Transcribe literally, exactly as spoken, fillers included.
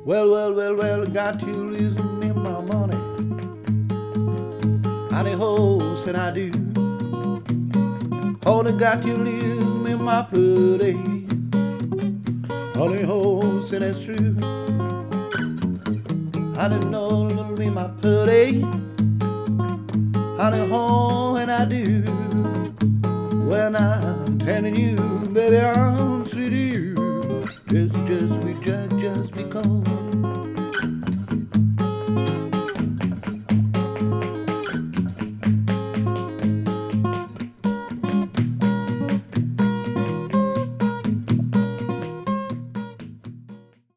Well, well, well, well, got you losing me my money. Honey ho, said I do. Honey, got you losing me my putty. Honey ho, said that's true. I didn't know little me my putty. Honey ho, and I do. When I'm telling you, baby, I'm sweet to you. Just, just, we just, just because.